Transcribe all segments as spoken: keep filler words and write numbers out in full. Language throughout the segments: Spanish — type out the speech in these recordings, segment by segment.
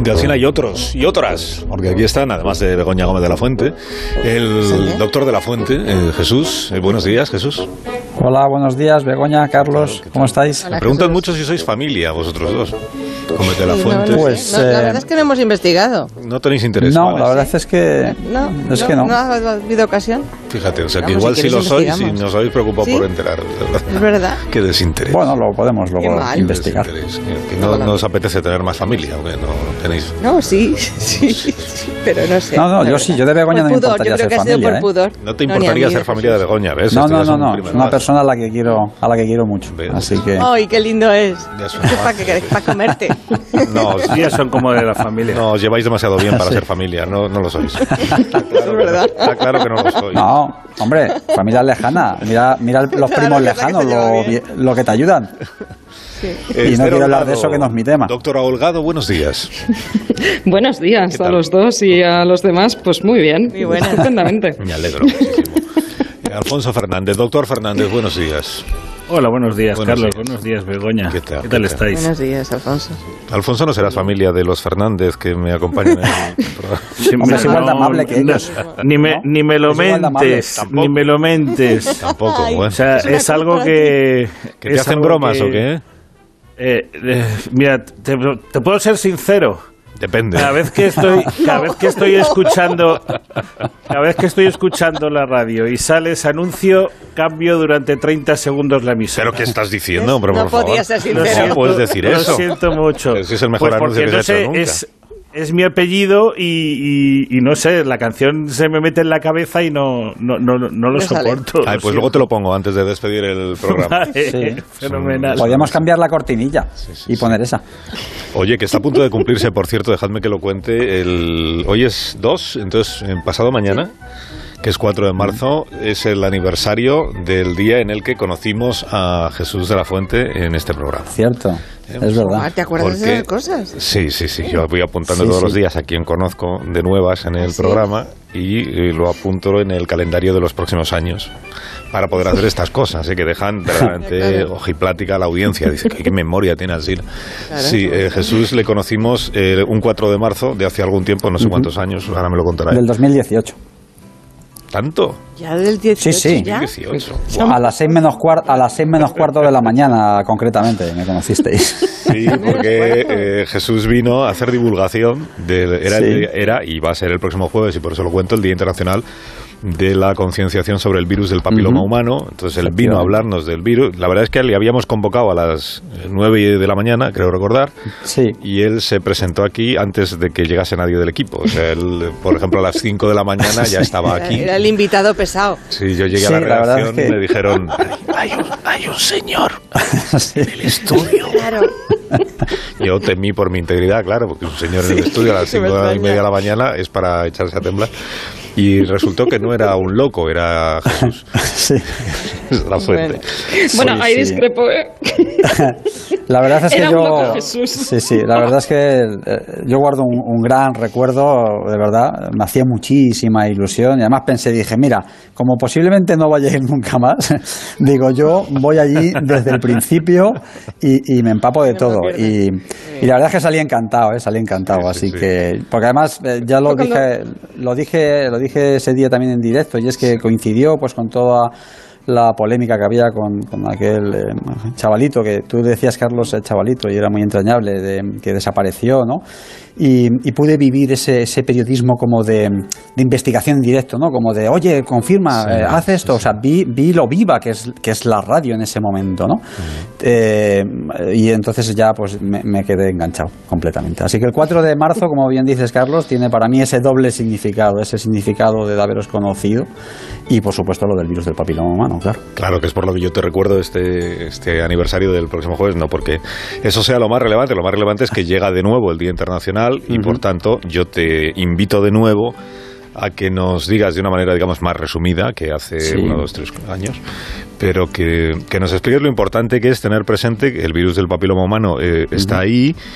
De Alsina y otros, y otras, porque aquí están, además de Begoña Gómez de la Fuente, el doctor de la Fuente, eh, Jesús. Eh, buenos días, Jesús. Hola, buenos días, Begoña, Carlos, ¿cómo estáis? Hola, me preguntan mucho si sois familia, vosotros dos. Gómez de la Fuente. No, no pues, no, la eh, verdad es que no hemos investigado. No tenéis interés. No, ¿vale? la verdad es que No, es no, que no. no ha habido ocasión. Fíjate, o sea que Vamos, igual si si lo queréis sois y investigamos. nos habéis preocupado ¿Sí? por enterar. Es verdad. Qué desinterés. Bueno, lo podemos Qué luego mal. investigar. Qué desinterés. Que, que no, no os apetece tener más familia, ¿o qué? No tenéis. No, sí, sí, sí, pero no sé. No, no, la yo verdad. sí, yo de Begoña Por no me pudor, importaría yo creo ser que ha sido familia, por ¿eh? pudor. No te No, ni a importaría mí, ser de familia de Jesús. Begoña, ¿ves? No, Esto no, ya no, un no, primer es una paso. persona a la que quiero, a la que quiero mucho. Ves. Así que Ay, qué lindo es. Ya es un Para paso. pa comerte. No, Los días son como de la familia. no, os lleváis demasiado bien para Sí. ser familia, no, no lo sois. Está claro, Es que no, verdad. está claro que no lo sois. no, hombre, familia lejana. Mira, mira los Claro, primos que es la que lejanos, se lleva lo, bien. bi- lo que te ayudan. Sí. Esther Y no quiero hablar Holgado. de eso, que no es mi tema. Doctora Holgado, buenos días. Buenos días ¿Qué a tal? los dos y a los demás, pues muy bien, Muy buenas. estupendamente. Me alegro muchísimo. Eh, Alfonso Fernández, doctor Fernández, buenos días. Hola, buenos días, Buenos Carlos. días. Buenos días, Begoña. ¿Qué tal? ¿Qué tal ¿Qué tal? estáis? Buenos días, Alfonso. Alfonso, no serás familia de los Fernández que me acompañan en el programa. Sí, Hombre, es no, igual de amable que no, ellos. Ni me, ¿No? ni me lo Es igual de amable. mentes, Tampoco. ni me lo mentes. Tampoco, Ay. bueno. O sea, Es una es algo cosa que... ¿Que te es hacen algo bromas que- o qué? Eh, eh, mira, te, te puedo ser sincero. Depende. Cada vez que estoy, cada vez que estoy escuchando, cada vez que estoy escuchando la radio y sale ese anuncio, cambio durante treinta segundos la emisora. ¿Pero qué estás diciendo, hombre, No por favor? podía ser Lo sincero. siento, ¿Cómo puedes decir lo eso? siento mucho. Ese es el mejor Pues anuncio porque que no se ha hecho sé, nunca. es, es mi apellido y, y- y no sé, la canción se me mete en la cabeza y no, no, no, no lo No sale. soporto. Ay, pues luego te lo pongo antes de despedir el programa. Vale, Sí. fenomenal. Podríamos cambiar la cortinilla sí, y poner esa. Oye, que está a punto de cumplirse, por cierto, dejadme que lo cuente. El... Hoy es dos, entonces, en pasado mañana, que es cuatro de marzo, es el aniversario del día en el que conocimos a Jesús de la Fuente en este programa. Cierto, es Ah, verdad. ¿te acuerdas Porque- de esas cosas? Sí, sí, sí. Yo voy apuntando Sí, todos sí. los días a quien conozco de nuevas en el ¿Sí? programa y, eh, lo apunto en el calendario de los próximos años para poder hacer estas cosas. Así que dejan verdaderamente Claro. ojiplática a la audiencia. Dice, ¿qué, qué memoria tiene Alsina? Claro. Sí, eh, Jesús le conocimos eh, un cuatro de marzo de hace algún tiempo, no sé cuántos años, ahora me lo contará. él. Del dos mil dieciocho. ¿Tanto? Ya del dieciocho, Sí, sí. ya. dieciocho. A las seis menos cuarto, a las seis menos cuarto de la mañana, concretamente, me conocisteis. Sí, porque eh, Jesús vino a hacer divulgación, de, era, Sí. el- era y va a ser el próximo jueves, y por eso lo cuento, el Día Internacional de la concienciación sobre el virus del papiloma Ujú. humano. Entonces él vino a hablarnos del virus. La verdad es que le habíamos convocado a las nueve de la mañana, creo recordar, Sí. y él se presentó aquí antes de que llegase nadie del equipo. O sea, él, por ejemplo, a las cinco de la mañana ya estaba Era, aquí. era el invitado pesado. Sí, yo llegué Sí, a la la verdad redacción es y que- me dijeron, hay un, hay un señor Sí. en el estudio. Claro. Yo temí por mi integridad, claro, porque un señor en el estudio a las se me cinco y extraña. media de la mañana es para echarse a temblar. Y resultó que no era un loco, era Jesús, Sí. la fuente. Bueno, Sí, ahí sí. discrepo, ¿eh? La verdad es que Era un yo. loco Jesús. Sí, sí, la verdad es que eh, yo guardo un, un gran recuerdo, de verdad. Me hacía muchísima ilusión y además pensé, dije, mira, como posiblemente no vaya a ir nunca más, digo, yo voy allí desde el principio y, y me empapo de No me todo. pierdo. Y, y la verdad es que salí encantado, ¿eh? Salí encantado. Sí, sí, así sí. que. Porque además eh, ya lo Fue dije, lo dije, lo dije ese día también en directo y es que coincidió pues con toda la polémica que había con, con aquel eh, chavalito que tú decías, Carlos, el chavalito, y era muy entrañable, de, que desapareció, ¿no? Y, y pude vivir ese, ese periodismo como de, de investigación en directo, ¿no? Como de, oye, confirma, Sí, eh, haz esto. sí, O sea, vi, vi lo viva que es, que es la radio en ese momento, ¿no? Eh, y entonces ya pues me, me quedé enganchado completamente. Así que el cuatro de marzo, como bien dices, Carlos, tiene para mí ese doble significado, ese significado de haberos conocido y, por supuesto, lo del virus del papiloma humano, claro. Claro, que es por lo que yo te recuerdo este, este aniversario del próximo jueves, no porque eso sea lo más relevante. Lo más relevante es que llega de nuevo el Día Internacional y, por tanto, yo te invito de nuevo a que nos digas de una manera, digamos, más resumida que hace Sí. uno, dos, tres años, pero que, que nos expliques lo importante que es tener presente que el virus del papiloma humano eh, está ahí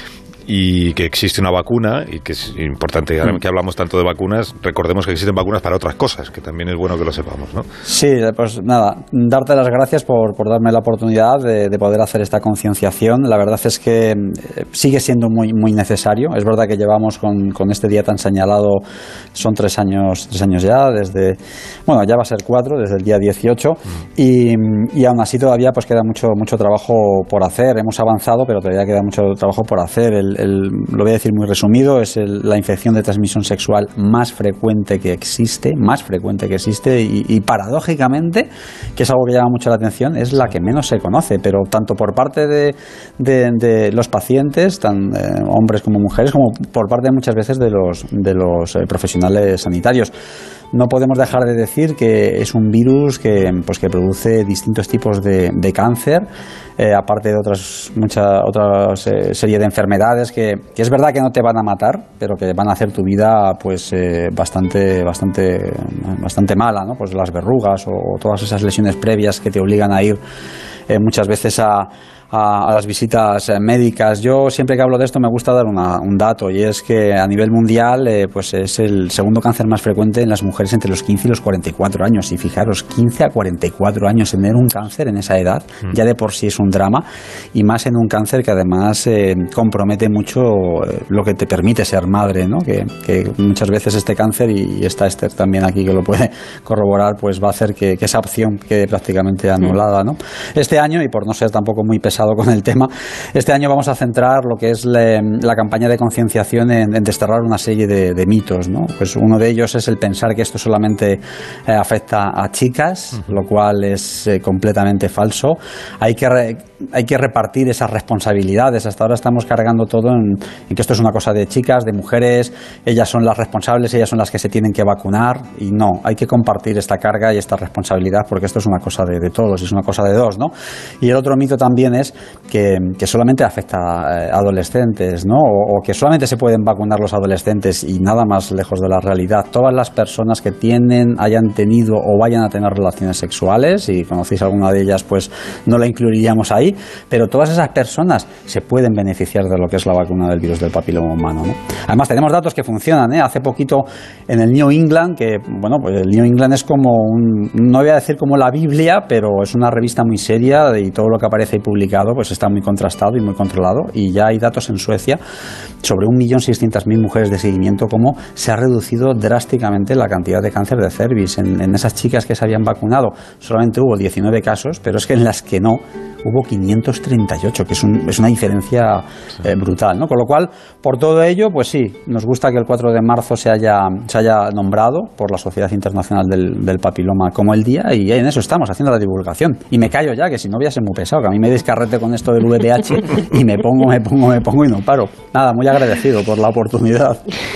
y que existe una vacuna, y que es importante, ahora que hablamos tanto de vacunas, recordemos que existen vacunas para otras cosas, que también es bueno que lo sepamos, ¿no? Sí, pues nada, darte las gracias por, por darme la oportunidad de, de poder hacer esta concienciación. La verdad es que sigue siendo muy muy necesario. Es verdad que llevamos con, con este día tan señalado, son tres años, tres años ya, desde, bueno, ya va a ser cuatro, desde el día dieciocho, mm. y, y aún así todavía pues queda mucho, mucho trabajo por hacer. Hemos avanzado, pero todavía queda mucho trabajo por hacer. El, el, lo voy a decir muy resumido, es el, la infección de transmisión sexual más frecuente que existe, más frecuente que existe y, y paradójicamente, que es algo que llama mucho la atención, es la que menos se conoce, pero tanto por parte de, de, de los pacientes, tan eh, hombres como mujeres, como por parte muchas veces de los, de los eh, profesionales sanitarios. No podemos dejar de decir que es un virus que, pues, que produce distintos tipos de, de cáncer, eh, aparte de otras mucha otra eh, serie de enfermedades que, que es verdad que no te van a matar, pero que van a hacer tu vida pues eh, bastante bastante bastante mala, ¿no? Pues las verrugas o, o todas esas lesiones previas que te obligan a ir eh, muchas veces a A, a las visitas médicas. Yo siempre que hablo de esto me gusta dar una, un dato, y es que a nivel mundial eh, pues es el segundo cáncer más frecuente en las mujeres entre los quince y los cuarenta y cuatro años, y fijaros, quince a cuarenta y cuatro años, tener un cáncer en esa edad mm. ya de por sí es un drama, y más en un cáncer que además eh, compromete mucho eh, lo que te permite ser madre, ¿no? que, que muchas veces este cáncer, y, y está Esther también aquí que lo puede corroborar, pues va a hacer que, que esa opción quede prácticamente anulada, ¿no? Este año, y por no ser tampoco muy pesado con el tema, este año vamos a centrar lo que es la, la campaña de concienciación en, en desterrar una serie de, de mitos, ¿no? Pues uno de ellos es el pensar que esto solamente eh, afecta a chicas, uh-huh. lo cual es eh, completamente falso. Hay que re, hay que repartir esas responsabilidades. Hasta ahora estamos cargando todo en, en que esto es una cosa de chicas, de mujeres, ellas son las responsables, ellas son las que se tienen que vacunar, y no, hay que compartir esta carga y esta responsabilidad, porque esto es una cosa de, de todos, es una cosa de dos, ¿no? Y el otro mito también es Que, que solamente afecta a adolescentes, ¿no? O, o que solamente se pueden vacunar los adolescentes, y nada más lejos de la realidad. Todas las personas que tienen, hayan tenido o vayan a tener relaciones sexuales, y conocéis alguna de ellas, pues no la incluiríamos ahí, pero todas esas personas se pueden beneficiar de lo que es la vacuna del virus del papiloma humano, ¿no? Además tenemos datos que funcionan, ¿eh? Hace poquito en el New England, que bueno, pues el New England es como un, no voy a decir como la Biblia, pero es una revista muy seria, y todo lo que aparece ahí publicado pues está muy contrastado y muy controlado, y ya hay datos en Suecia sobre un millón seiscientas mil mujeres de seguimiento, cómo se ha reducido drásticamente la cantidad de cáncer de cervix. En, en esas chicas que se habían vacunado solamente hubo diecinueve casos, pero es que en las que no hubo quinientos treinta y ocho, que es, un, es una diferencia eh, brutal, ¿no? Con lo cual, por todo ello, pues sí, nos gusta que el cuatro de marzo se haya, se haya nombrado por la Sociedad Internacional del, del Papiloma como el día, y en eso estamos, haciendo la divulgación. Y me callo ya, que si no voy a ser muy pesado, que a mí me descarrete con esto del V I H y me pongo, me pongo, me pongo y no paro. Nada, muy agradecido por la oportunidad.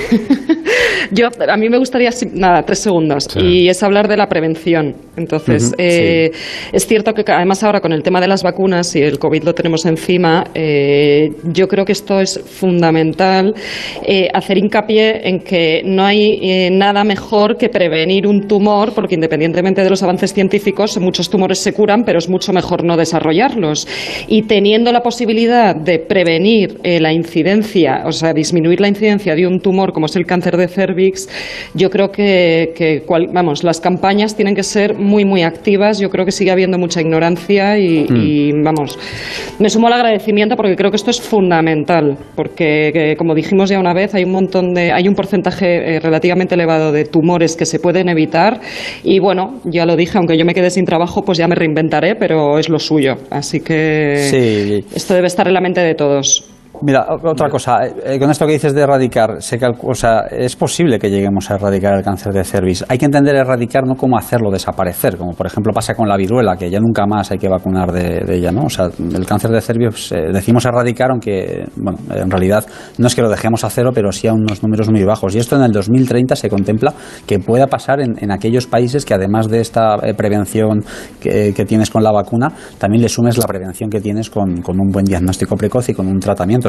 Yo, a mí me gustaría, nada, tres segundos, sí. y es hablar de la prevención. Entonces, uh-huh, eh, sí. es cierto que además ahora con el tema de las vacunas y el COVID lo tenemos encima, eh, yo creo que esto es fundamental, eh, hacer hincapié en que no hay eh, nada mejor que prevenir un tumor, porque independientemente de los avances científicos, muchos tumores se curan, pero es mucho mejor no desarrollarlos. Y teniendo la posibilidad de prevenir eh, la incidencia, o sea, disminuir la incidencia de un tumor como es el cáncer de cervix, yo creo que, que cual, vamos, las campañas tienen que ser muy, muy activas. Yo creo que sigue habiendo mucha ignorancia y, mm. y vamos, me sumo al agradecimiento, porque creo que esto es fundamental, porque que, como dijimos ya una vez, hay un montón de, hay un porcentaje eh, relativamente elevado de tumores que se pueden evitar, y bueno, ya lo dije, aunque yo me quede sin trabajo, pues ya me reinventaré, pero es lo suyo, así que sí. Esto debe estar en la mente de todos. Mira, otra cosa, eh, con esto que dices de erradicar, se calcula, o sea, es posible que lleguemos a erradicar el cáncer de cervix. Hay que entender erradicar, no cómo hacerlo desaparecer, como por ejemplo pasa con la viruela, que ya nunca más hay que vacunar de, de ella, ¿no? O sea, el cáncer de cervix eh, decimos erradicar, aunque, bueno, en realidad no es que lo dejemos a cero, pero sí a unos números muy bajos. Y esto en el dos mil treinta se contempla que pueda pasar en, en aquellos países que, además de esta eh, prevención que, que tienes con la vacuna, también le sumes la prevención que tienes con, con un buen diagnóstico precoz y con un tratamiento.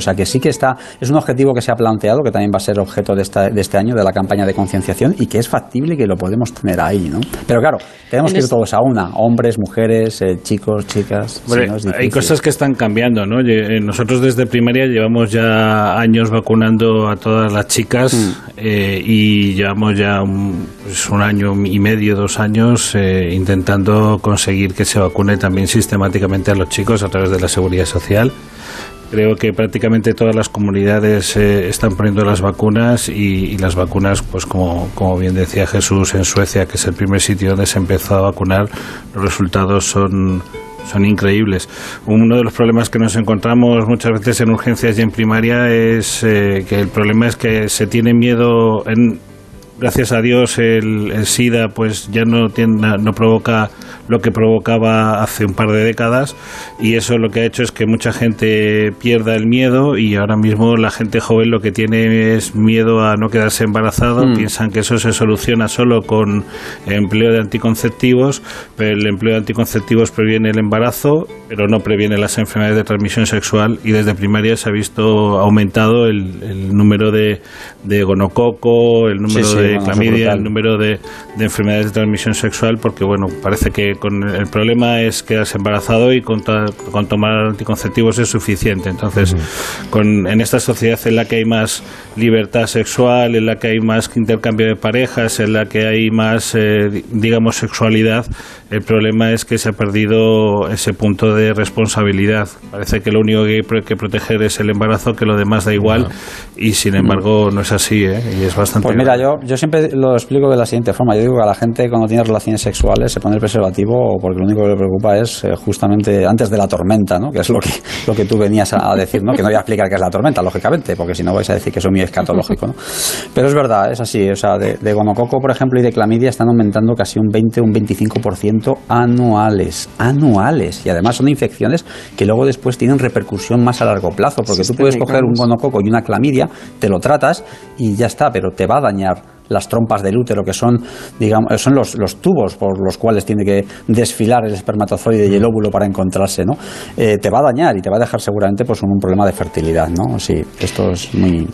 sea que sí que está, es un objetivo que se ha planteado, que también va a ser objeto de, esta, de este año, de la campaña de concienciación, y que es factible que lo podemos tener ahí, ¿no? Pero claro, tenemos que ir todos a una, hombres, mujeres, eh, chicos, chicas. Bueno, si no, hay cosas que están cambiando, ¿no? Nosotros desde primaria llevamos ya años vacunando a todas las chicas mm. eh, y llevamos ya un, pues un año y medio, dos años eh, intentando conseguir que se vacune también sistemáticamente a los chicos a través de la Seguridad Social. Creo que prácticamente todas las comunidades eh, están poniendo las vacunas y, y las vacunas, pues como, como bien decía Jesús, en Suecia, que es el primer sitio donde se empezó a vacunar, los resultados son, son increíbles. Uno de los problemas que nos encontramos muchas veces en urgencias y en primaria es eh, que el problema es que se tiene miedo en... Gracias a Dios el, el SIDA pues ya no tiene, no provoca lo que provocaba hace un par de décadas, y eso lo que ha hecho es que mucha gente pierda el miedo, y ahora mismo la gente joven lo que tiene es miedo a no quedarse embarazado. Mm. Piensan que eso se soluciona solo con empleo de anticonceptivos, pero el empleo de anticonceptivos previene el embarazo, pero no previene las enfermedades de transmisión sexual, y desde primaria se ha visto aumentado el, el número de, de gonococo, el número sí, sí. de de clamidia, el número de, de enfermedades de transmisión sexual, porque bueno, parece que con el problema es quedarse embarazado y con, ta, con tomar anticonceptivos es suficiente. Entonces, uh-huh. con, en esta sociedad en la que hay más libertad sexual, en la que hay más intercambio de parejas, en la que hay más, eh, digamos, sexualidad, el problema es que se ha perdido ese punto de responsabilidad. Parece que lo único que hay que proteger es el embarazo, que lo demás da igual, uh-huh. y sin embargo no es así, ¿eh? Y es bastante... Pues mira, yo, yo siempre lo explico de la siguiente forma. Yo digo que a la gente cuando tiene relaciones sexuales se pone el preservativo porque lo único que le preocupa es eh, justamente antes de la tormenta, ¿no? Que es lo que, lo que tú venías a decir, ¿no? Que no voy a explicar qué es la tormenta, lógicamente, porque si no vais a decir que soy muy escatológico, ¿no? Pero es verdad, es así. O sea, de, de gonococo, por ejemplo, y de clamidia están aumentando casi un veinte, un veinticinco por ciento anuales. Anuales. Y además son infecciones que luego después tienen repercusión más a largo plazo, porque tú puedes coger un gonococo y una clamidia, te lo tratas y ya está, pero te va a dañar las trompas del útero, que son, digamos, son los, los tubos por los cuales tiene que desfilar el espermatozoide y el óvulo para encontrarse, ¿no? Eh, te va a dañar y te va a dejar seguramente pues con un problema de fertilidad, ¿no? Sí, esto es muy...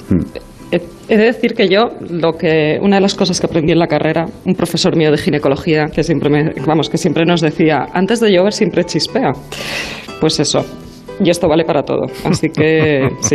He de decir que yo, lo que una de las cosas que aprendí en la carrera, un profesor mío de ginecología, que siempre me, vamos, que siempre nos decía, antes de llover siempre chispea. Pues eso. Y esto vale para todo. Así que sí.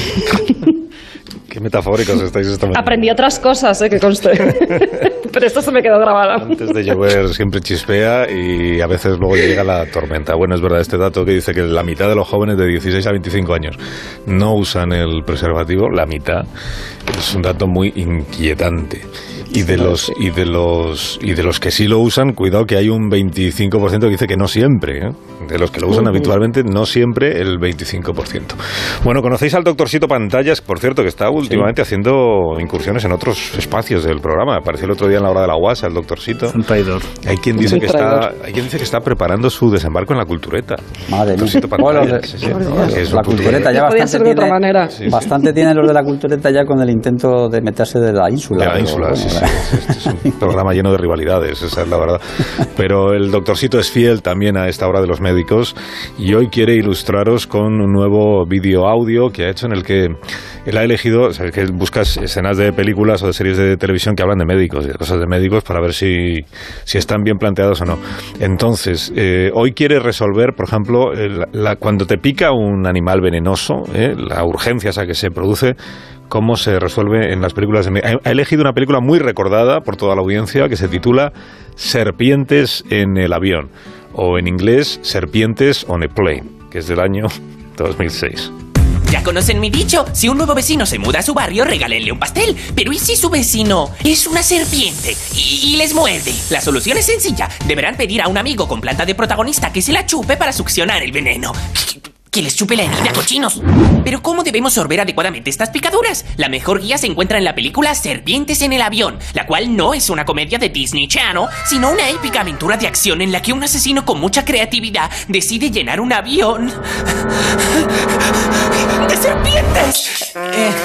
Qué metafóricos estáis esta mañana. Aprendí otras cosas, ¿eh? Que conste. Pero esto se me quedó grabado. Antes de llover siempre chispea y a veces luego llega la tormenta. Bueno, es verdad este dato que dice que la mitad de los jóvenes de dieciséis a veinticinco años no usan el preservativo. La mitad. Es un dato muy inquietante. Y de los y de los y de los que sí lo usan, cuidado que hay un veinticinco por ciento que dice que no siempre, ¿eh? De los que lo usan uh-huh. habitualmente, no siempre el veinticinco por ciento. Bueno, conocéis al doctorcito Pantallas, por cierto, que está últimamente sí. haciendo incursiones en otros espacios del programa. Apareció el otro día en la hora de la guasa, el doctorcito. Es un traidor. Hay quien dice que está, hay quien dice que está preparando su desembarco en la cultureta. Madre mía. Pantallas, sí, sí, sí. La cultureta ya bastante ser de tiene, otra manera. Sí, sí. Bastante tienen los de la cultureta ya con el intento de meterse de la ínsula. De la ínsula, pero, sí, sí. Este es un programa lleno de rivalidades, esa es la verdad. Pero el doctorcito es fiel también a esta hora de los médicos y hoy quiere ilustraros con un nuevo vídeo audio que ha hecho en el que él ha elegido, o sea, que buscas escenas de películas o de series de televisión que hablan de médicos y de cosas de médicos para ver si, si están bien planteados o no. Entonces, eh, hoy quiere resolver, por ejemplo, el, la, cuando te pica un animal venenoso, eh, la urgencia esa que se produce, cómo se resuelve en las películas de... Ha elegido una película muy recordada por toda la audiencia que se titula Serpientes en el avión, o en inglés Serpientes on a Plane, que es del año dos mil seis. Ya conocen mi dicho, si un nuevo vecino se muda a su barrio, regálenle un pastel. Pero ¿y si su vecino es una serpiente y, y les muerde? La solución es sencilla, deberán pedir a un amigo con planta de protagonista que se la chupe para succionar el veneno. Que les chupe la herida, cochinos. Pero ¿cómo debemos sorber adecuadamente estas picaduras? La mejor guía se encuentra en la película Serpientes en el avión, la cual no es una comedia de Disney Channel, sino una épica aventura de acción en la que un asesino con mucha creatividad decide llenar un avión de serpientes. Eh,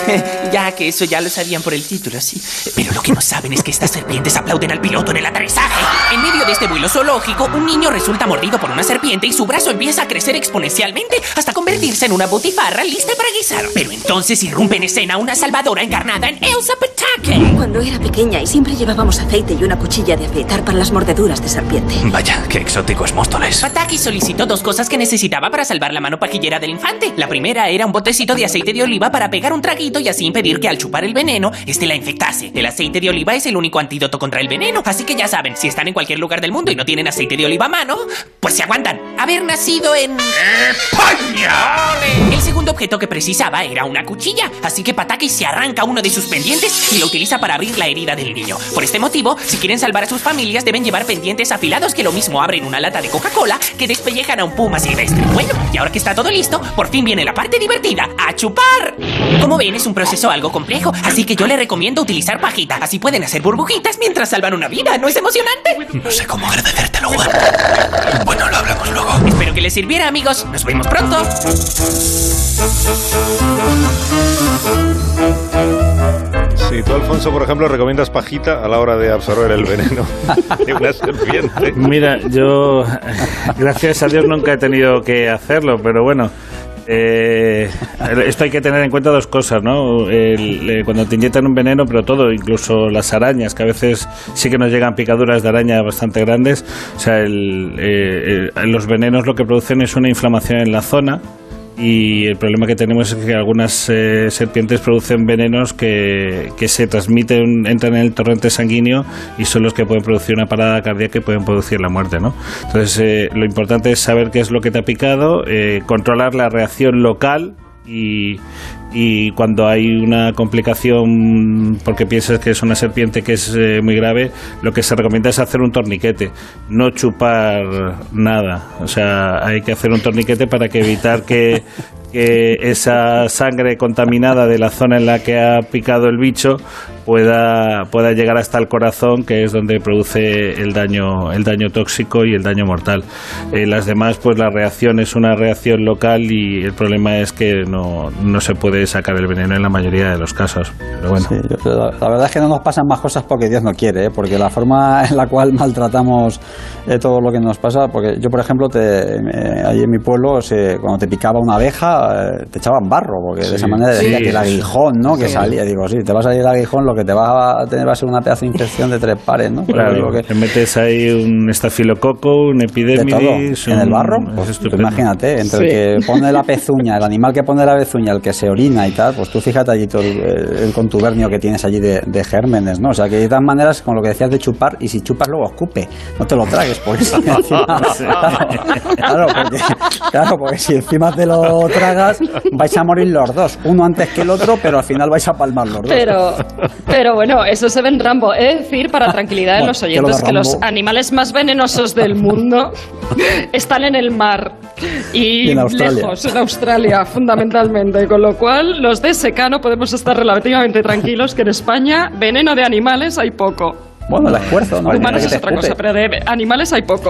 Ya que eso ya lo sabían por el título, sí. Pero lo que no saben es que estas serpientes aplauden al piloto en el aterrizaje. En medio de este vuelo zoológico, un niño resulta mordido por una serpiente y su brazo empieza a crecer exponencialmente hasta convertirse en una butifarra lista para guisar. Pero entonces irrumpe en escena una salvadora encarnada en Elsa Pataki. Cuando era pequeña y siempre llevábamos aceite y una cuchilla de afeitar para las mordeduras de serpiente. Vaya, qué exóticos Móstoles. Pataki solicitó dos cosas que necesitaba para salvar la mano pajillera del infante. La primera era un botecito de aceite de oliva para pegar un traguito y así impedir que al chupar el veneno, este la infectase. El aceite de oliva es el único antídoto contra el veneno, así que ya saben, si están en cualquier lugar del mundo y no tienen aceite de oliva a mano, pues se aguantan. Haber nacido en... ¡España! El segundo objeto que precisaba era una cuchilla, así que Pataki se arranca uno de sus pendientes y lo utiliza para abrir la herida del niño. Por este motivo, si quieren salvar a sus familias, deben llevar pendientes afilados que lo mismo abren una lata de Coca-Cola que despellejan a un puma silvestre. Bueno, y ahora que está todo listo, por fin viene la parte divertida, ¡a chupar! Como ven, es un proceso algo complejo, así que yo les recomiendo utilizar pajita. Así pueden hacer burbujitas mientras salvan una vida, ¿no es emocionante? No sé cómo agradecértelo, Juan. Bueno, lo hablamos luego. Espero que les sirviera, amigos. Nos vemos pronto. Sí, tú, Alfonso, por ejemplo, recomiendas pajita a la hora de absorber el veneno de una serpiente. Mira, yo, gracias a Dios, nunca he tenido que hacerlo, pero bueno. Eh, esto hay que tener en cuenta dos cosas, ¿no? El, el, cuando te inyectan un veneno, pero todo, incluso las arañas, que a veces sí que nos llegan picaduras de araña bastante grandes. O sea, el, eh, el, los venenos lo que producen es una inflamación en la zona. Y el problema que tenemos es que algunas eh, serpientes producen venenos que, que se transmiten, entran en el torrente sanguíneo y son los que pueden producir una parada cardíaca y pueden producir la muerte, ¿no? Entonces, eh, lo importante es saber qué es lo que te ha picado, eh, controlar la reacción local y, y cuando hay una complicación porque piensas que es una serpiente que es eh, muy grave, lo que se recomienda es hacer un torniquete, no chupar nada. O sea, hay que hacer un torniquete para que evitar que, que esa sangre contaminada de la zona en la que ha picado el bicho pueda, pueda llegar hasta el corazón, que es donde produce el daño, el daño tóxico y el daño mortal. Eh, las demás, pues la reacción es una reacción local y el problema es que no, no se puede sacar el veneno en la mayoría de los casos. Pero bueno. Sí, yo, la, la verdad es que no nos pasan más cosas porque Dios no quiere, ¿eh? Porque la forma en la cual maltratamos eh, todo lo que nos pasa, porque yo, por ejemplo, te, eh, ahí en mi pueblo, se, cuando te picaba una abeja, eh, te echaban barro, porque sí, de esa manera decía sí, que el aguijón, ¿no? Que sí. salía, digo, sí, te va a salir el aguijón, lo que te va a tener va a ser una pedazo de infección de tres pares, ¿no? Pero claro, que... te metes ahí un estafilococo, un epidemitis... ¿En el barro? Pues tú imagínate, entre sí. el que pone la pezuña, el animal que pone la pezuña, el que se orina y tal, pues tú fíjate allí todo el, el contubernio que tienes allí de, de gérmenes, ¿no? O sea, que de todas maneras, con lo que decías de chupar, y si chupas luego escupe, no te lo tragues, porque si encima... claro, claro, porque, claro, porque si encima te lo tragas, vais a morir los dos, uno antes que el otro, pero al final vais a palmar los dos. Pero, pero bueno, eso se ve en Rambo. He de decir, para tranquilidad de bueno, los oyentes, que, que los animales más venenosos del mundo están en el mar y, y en lejos, en Australia, fundamentalmente. Con lo cual, los de secano podemos estar relativamente tranquilos que en España veneno de animales hay poco. Bueno, el esfuerzo, ¿no? Humanos es otra cosa, pero de animales hay poco.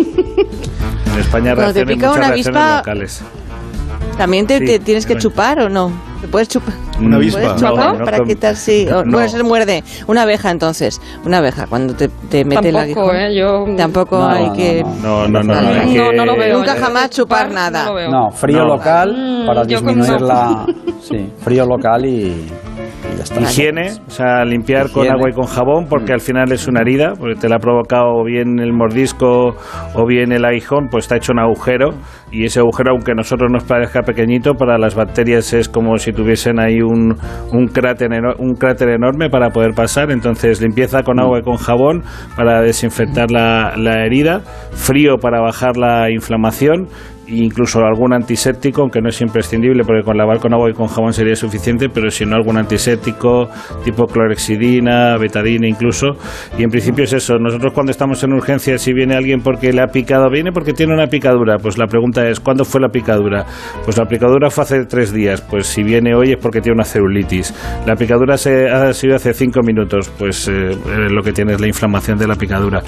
En España cuando te pica una avispa, locales. ¿También te, sí, te tienes que chupar o no? ¿Te puedes chupar? ¿Una avispa? ¿Puedes chupar no, no, para no, quitar, sí? O, no. Bueno, se muerde. Una abeja, entonces. Una abeja, cuando te, te mete el aguijón. Tampoco, ¿eh? Yo... Tampoco no, hay no, que... No, no, no. No, no, no, que... no, no lo veo. Nunca jamás chupar nada. No, no frío no. local para mm, disminuir la... Sí, frío local y... Ya está. Higiene, o sea, limpiar Higiene. con agua y con jabón, porque al final es una herida, porque te la ha provocado o bien el mordisco o bien el aguijón, pues está hecho un agujero, y ese agujero, aunque a nosotros nos parezca pequeñito, para las bacterias es como si tuviesen ahí un, un, cráter, un cráter enorme para poder pasar. Entonces, limpieza con agua y con jabón para desinfectar la, la herida, frío para bajar la inflamación, incluso algún antiséptico, aunque no es imprescindible porque con lavar con agua y con jabón sería suficiente, pero si no, algún antiséptico tipo clorexidina, betadina incluso. Y en principio es eso. Nosotros cuando estamos en urgencias, si viene alguien porque le ha picado, viene porque tiene una picadura, pues la pregunta es ¿cuándo fue la picadura? Pues la picadura fue hace tres días, pues si viene hoy es porque tiene una celulitis. La picadura se ha sido hace cinco minutos, pues eh, lo que tiene es la inflamación de la picadura.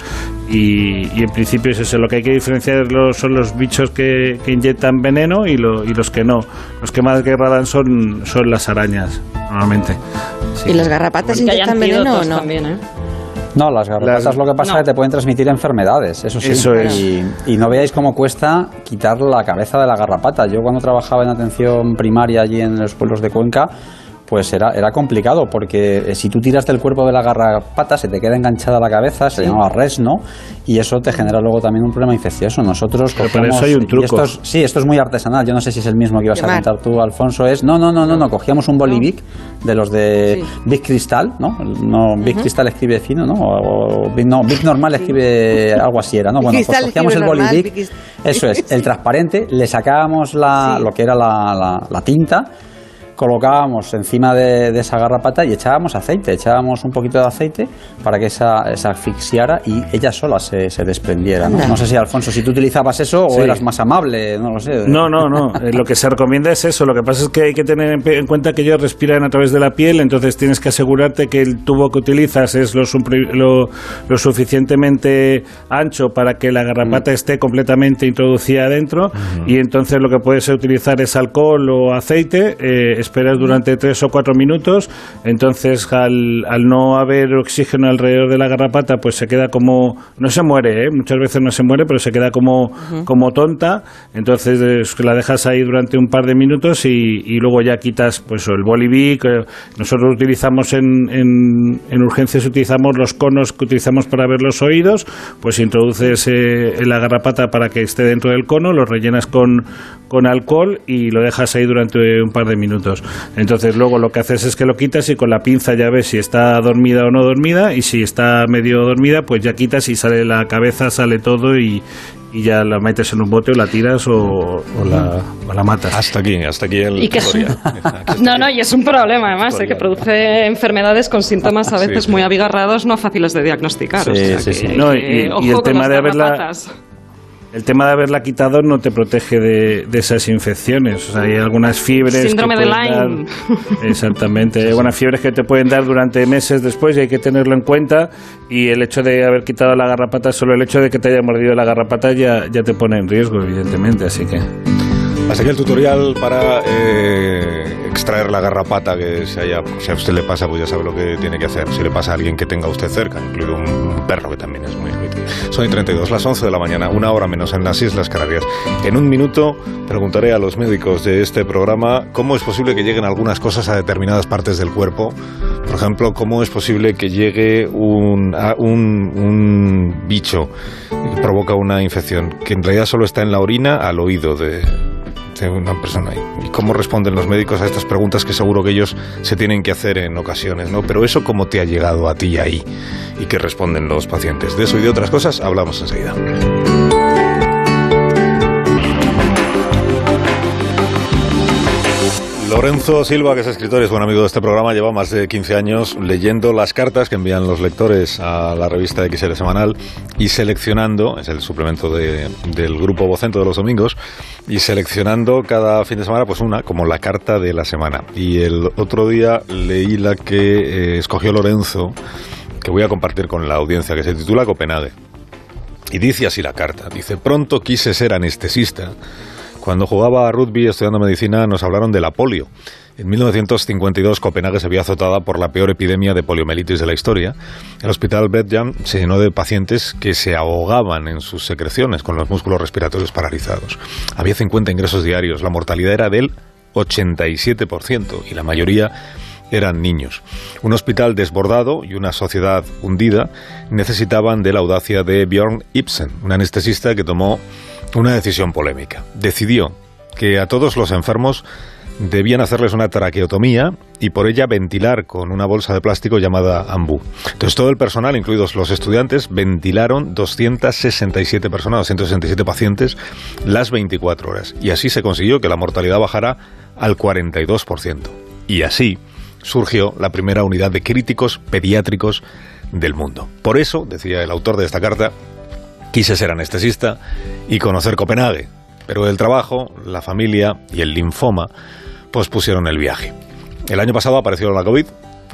Y, y en principio es eso, lo que hay que diferenciar los, son los bichos que, que inyectan veneno y, lo, y los que no. Los que más guerra dan son, son las arañas, normalmente. Sí. ¿Y las garrapatas Porque inyectan veneno o no? También, ¿eh? No, las garrapatas Las- lo que pasa no. es que te pueden transmitir enfermedades, eso sí. Eso es. Y, y no veáis cómo cuesta quitar la cabeza de la garrapata. Yo cuando trabajaba en atención primaria allí en los pueblos de Cuenca, pues era, era complicado, porque eh, si tú tiras del cuerpo de la garrapata se te queda enganchada la cabeza, se llamaba resno, y eso te genera luego también un problema infeccioso. Nosotros Pero para cogíamos- eso hay un y truco. esto es- sí, esto es muy artesanal, yo no sé si es el mismo que ibas a Quemar. contar tú, Alfonso, es... No, no, no, no, no, cogíamos un bolivic de los de Sí. Big Cristal, ¿no? No, Big Cristal escribe fino, ¿no? O, o Big, no, Big Normal escribe algo así era, ¿no? Big Bueno, pues Cristal cogíamos el escribe normal, bolivic, Big Crist- eso es, el transparente, le sacábamos la, Sí. lo que era la, la, la tinta, colocábamos encima de, de esa garrapata y echábamos aceite, echábamos un poquito de aceite para que esa, esa asfixiara y ella sola se, se desprendiera, ¿no? No sé si, Alfonso, si tú utilizabas eso o Sí. eras más amable, no lo sé. No, no, no. Eh, Lo que se recomienda es eso. Lo que pasa es que hay que tener en pe- en cuenta que ellos respiran a través de la piel, entonces tienes que asegurarte que el tubo que utilizas es lo, supri- lo, lo suficientemente ancho para que la garrapata esté completamente introducida adentro, y entonces lo que puedes utilizar es alcohol o aceite, eh, esperas durante tres o cuatro minutos, entonces al, al no haber oxígeno alrededor de la garrapata, pues se queda como, no se muere, ¿eh? Muchas veces no se muere, pero se queda como, como tonta, entonces eh, la dejas ahí durante un par de minutos y, y luego ya quitas pues el bolivic. eh, Nosotros utilizamos en, en, en urgencias utilizamos los conos que utilizamos para ver los oídos, pues introduces eh, en la garrapata para que esté dentro del cono, lo rellenas con, con alcohol y lo dejas ahí durante un par de minutos. Entonces luego lo que haces es que lo quitas y con la pinza ya ves si está dormida o no dormida, y si está medio dormida pues ya quitas y sale la cabeza, sale todo, y, y ya la metes en un bote o la tiras o, o, la, o la matas. Hasta aquí, hasta aquí el Y que es un- tutorial. Hasta aquí. No, no, y es un problema además, eh, que Tutorial. produce enfermedades con síntomas a Sí, veces sí. muy abigarrados, no fáciles de diagnosticar. Sí, o sea sí, que- sí. No, y- que, y ojo el con tema las de haberla- garrapatas. El tema de haberla quitado no te protege de, de esas infecciones. O sea, hay algunas fiebres. Síndrome que de pueden Lyme. dar- exactamente. Hay algunas fiebres que te pueden dar durante meses después y hay que tenerlo en cuenta. Y el hecho de haber quitado la garrapata, solo el hecho de que te haya mordido la garrapata ya, ya te pone en riesgo, evidentemente. Así que. Hasta aquí el tutorial para eh, extraer la garrapata que se haya, si a usted le pasa, pues ya sabe lo que tiene que hacer. Si le pasa a alguien que tenga usted cerca, incluido un perro que también es muy útil. Son y treinta y dos, las once de la mañana, una hora menos en las Islas Canarias. En un minuto preguntaré a los médicos de este programa cómo es posible que lleguen algunas cosas a determinadas partes del cuerpo. Por ejemplo, cómo es posible que llegue un, a un, un bicho que provoca una infección que en realidad solo está en la orina al oído de de una persona. ¿Y cómo responden los médicos a estas preguntas que seguro que ellos se tienen que hacer en ocasiones, ¿no? Pero eso, ¿cómo te ha llegado a ti ahí? ¿Y qué responden los pacientes? De eso y de otras cosas hablamos enseguida. Lorenzo Silva, que es escritor y es buen amigo de este programa, lleva más de quince años leyendo las cartas que envían los lectores a la revista X L Semanal y seleccionando, es el suplemento de, del grupo Vocento de los domingos, y seleccionando cada fin de semana pues una, como la carta de la semana. Y el otro día leí la que eh, escogió Lorenzo, que voy a compartir con la audiencia, que se titula Copenhague. Y dice así la carta, dice: pronto quise ser anestesista. Cuando jugaba a rugby estudiando medicina nos hablaron de la polio. En mil novecientos cincuenta y dos Copenhague se vio azotada por la peor epidemia de poliomielitis de la historia. El hospital Bredjan se llenó de pacientes que se ahogaban en sus secreciones con los músculos respiratorios paralizados. Había cincuenta ingresos diarios, la mortalidad era del ochenta y siete por ciento y la mayoría eran niños. Un hospital desbordado y una sociedad hundida necesitaban de la audacia de Björn Ibsen, un anestesista que tomó una decisión polémica. Decidió que a todos los enfermos debían hacerles una traqueotomía y por ella ventilar con una bolsa de plástico llamada ambú. Entonces todo el personal, incluidos los estudiantes, ventilaron doscientas sesenta y siete personas, doscientos sesenta y siete pacientes las veinticuatro horas. Y así se consiguió que la mortalidad bajara al cuarenta y dos por ciento. Y así surgió la primera unidad de críticos pediátricos del mundo. Por eso, decía el autor de esta carta, quise ser anestesista y conocer Copenhague, pero el trabajo, la familia y el linfoma pospusieron el viaje. El año pasado apareció la COVID,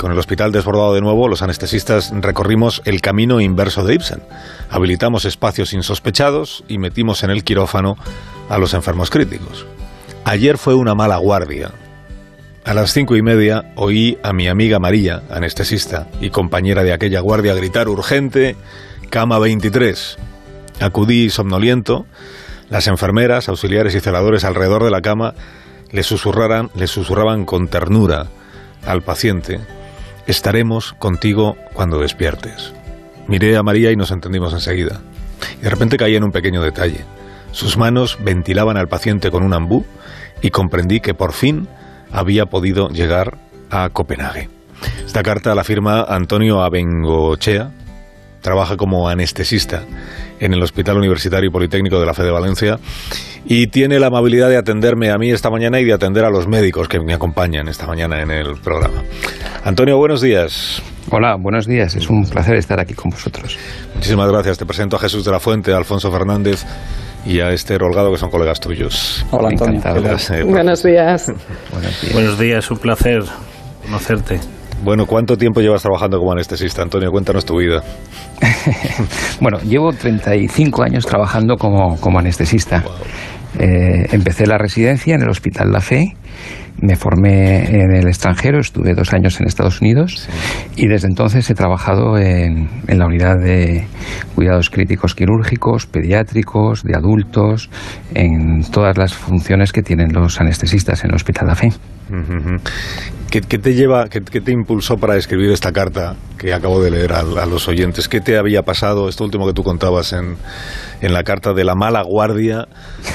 Con el hospital desbordado de nuevo, los anestesistas recorrimos el camino inverso de Ibsen. Habilitamos espacios insospechados y metimos en el quirófano a los enfermos críticos. Ayer fue una mala guardia. A las cinco y media oí a mi amiga María, anestesista y compañera de aquella guardia, gritar urgente, cama veintitrés. Acudí somnoliento. Las enfermeras, auxiliares y celadores alrededor de la cama le susurraran, le susurraban con ternura al paciente: estaremos contigo cuando despiertes. Miré a María y nos entendimos enseguida. Y de repente caí en un pequeño detalle. Sus manos ventilaban al paciente con un ambú y comprendí que por fin había podido llegar a Copenhague. Esta carta la firma Antonio Abengochea. Trabaja como anestesista en el Hospital Universitario Politécnico de la Fe de Valencia y tiene la amabilidad de atenderme a mí esta mañana y de atender a los médicos que me acompañan esta mañana en el programa. Antonio, buenos días. Hola, buenos días. Es un placer estar aquí con vosotros. Muchísimas gracias. Te presento a Jesús de la Fuente, a Alfonso Fernández y a Esther Holgado, que son colegas tuyos. Hola, Antonio. Eh, Buenos días. Buenos días. Buenos días, un placer conocerte. Bueno, ¿cuánto tiempo llevas trabajando como anestesista, Antonio? Cuéntanos tu vida. Bueno, llevo treinta y cinco años trabajando como, como anestesista. Wow. Eh, empecé la residencia en el Hospital La Fe, me formé en el extranjero, estuve dos años en Estados Unidos, sí. Y desde entonces he trabajado en, en la unidad de cuidados críticos quirúrgicos, pediátricos, de adultos, en todas las funciones que tienen los anestesistas en el Hospital La Fe. Uh-huh. ¿Qué, qué te lleva, qué, qué te impulsó para escribir esta carta que acabo de leer a, a los oyentes? ¿Qué te había pasado, esto último que tú contabas en, en la carta de la mala guardia?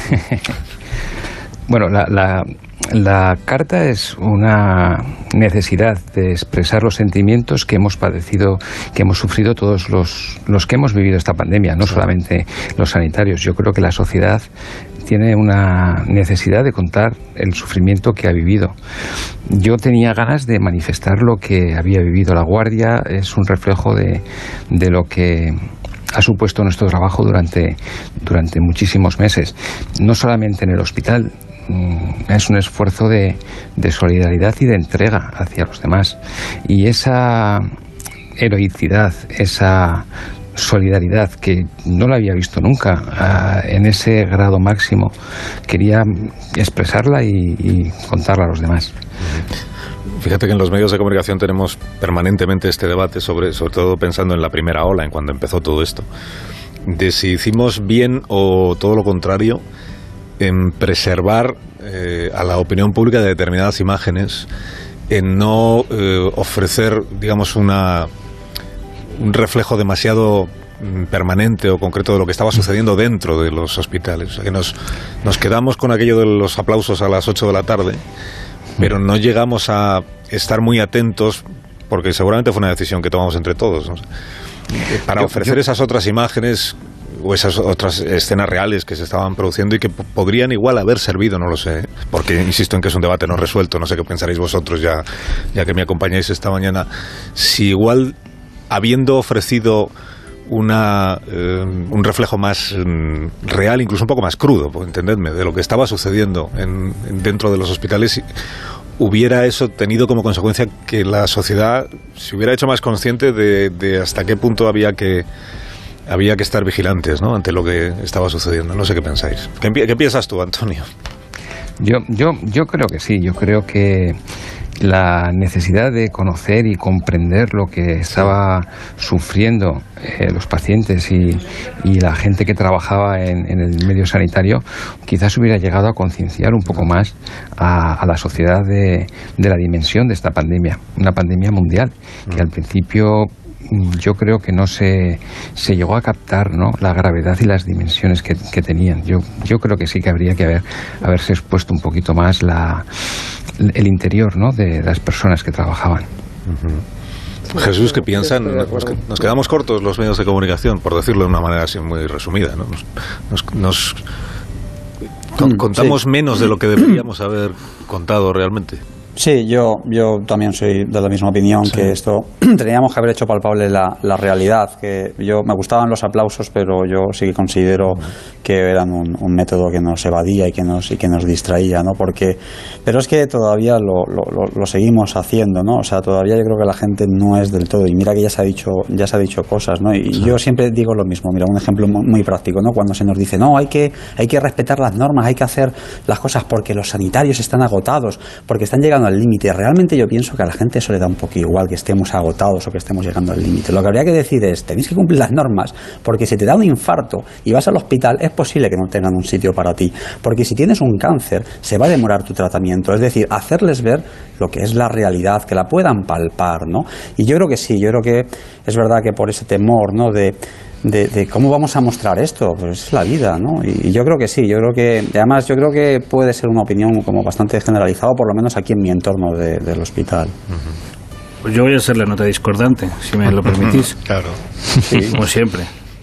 Bueno, la, la, la carta es una necesidad de expresar los sentimientos que hemos padecido, que hemos sufrido todos los, los que hemos vivido esta pandemia, no solamente los sanitarios. Yo creo que la sociedad tiene una necesidad de contar el sufrimiento que ha vivido. Yo tenía ganas de manifestar lo que había vivido la guardia, es un reflejo de, de lo que ha supuesto nuestro trabajo durante, durante muchísimos meses, no solamente en el hospital. Es un esfuerzo de, de solidaridad y de entrega hacia los demás. Y esa heroicidad, esa solidaridad que no la había visto nunca uh, en ese grado máximo, quería expresarla y, y contarla a los demás. Fíjate que en los medios de comunicación tenemos permanentemente este debate, sobre, sobre todo pensando en la primera ola, en cuando empezó todo esto, de si hicimos bien o todo lo contrario en preservar eh, a la opinión pública de determinadas imágenes, en no eh, ofrecer, digamos, una un reflejo demasiado permanente o concreto de lo que estaba sucediendo dentro de los hospitales. O sea, que nos, nos quedamos con aquello de los aplausos a las ocho de la tarde, pero no llegamos a estar muy atentos, porque seguramente fue una decisión que tomamos entre todos, ¿no? Para ofrecer yo, yo... esas otras imágenes o esas otras escenas reales que se estaban produciendo y que p- podrían igual haber servido, no lo sé, porque insisto en que es un debate no resuelto, no sé qué pensaréis vosotros ya, ya que me acompañáis esta mañana, si igual habiendo ofrecido una eh, un reflejo más mm, real, incluso un poco más crudo, pues, entendedme, de lo que estaba sucediendo en, en dentro de los hospitales, hubiera eso tenido como consecuencia que la sociedad se hubiera hecho más consciente de, de hasta qué punto había que había que estar vigilantes, ¿no?, ante lo que estaba sucediendo. No sé qué pensáis. ¿Qué, qué piensas tú, Antonio? Yo, yo, yo creo que sí. Yo creo que la necesidad de conocer y comprender lo que estaba sufriendo eh, los pacientes y, y la gente que trabajaba en, en el medio sanitario quizás hubiera llegado a concienciar un poco más a, a la sociedad de, de la dimensión de esta pandemia, una pandemia mundial que al principio yo creo que no se, se llegó a captar, ¿no?, la gravedad y las dimensiones que, que tenían. Yo, yo creo que sí que habría que haber, haberse expuesto un poquito más la, el interior, ¿no?, de las personas que trabajaban. Uh-huh. Jesús, ¿qué piensan? Nos, nos quedamos cortos los medios de comunicación, por decirlo de una manera así muy resumida, ¿no? Nos, nos, nos con, contamos sí. menos de lo que deberíamos haber contado realmente. Sí, yo, yo también soy de la misma opinión, sí. que esto teníamos que haber hecho palpable la, la realidad. Que yo me gustaban los aplausos, pero yo sí que considero que eran un, un método que nos evadía y que nos y que nos distraía, ¿no? Porque, pero es que todavía lo, lo, lo seguimos haciendo, ¿no? O sea, todavía yo creo que la gente no es del todo. Y mira que ya se ha dicho, ya se ha dicho cosas, ¿no? Y sí. yo siempre digo lo mismo. Mira, un ejemplo muy, muy práctico, ¿no? Cuando se nos dice, no, hay que, hay que respetar las normas, hay que hacer las cosas porque los sanitarios están agotados, porque están llegando al límite. Realmente yo pienso que a la gente eso le da un poco igual que estemos agotados o que estemos llegando al límite. Lo que habría que decir es, tenéis que cumplir las normas, porque si te da un infarto y vas al hospital, es posible que no tengan un sitio para ti, porque si tienes un cáncer, se va a demorar tu tratamiento. Es decir, hacerles ver lo que es la realidad, que la puedan palpar, ¿no? Y yo creo que sí, yo creo que es verdad que por ese temor, ¿no?, de De, de cómo vamos a mostrar esto, pues es la vida, ¿no? Y, y yo creo que sí, yo creo que, además yo creo que puede ser una opinión como bastante generalizada, por lo menos aquí en mi entorno de, del hospital. Pues yo voy a ser la nota discordante, si me lo permitís. Claro. Sí, como siempre.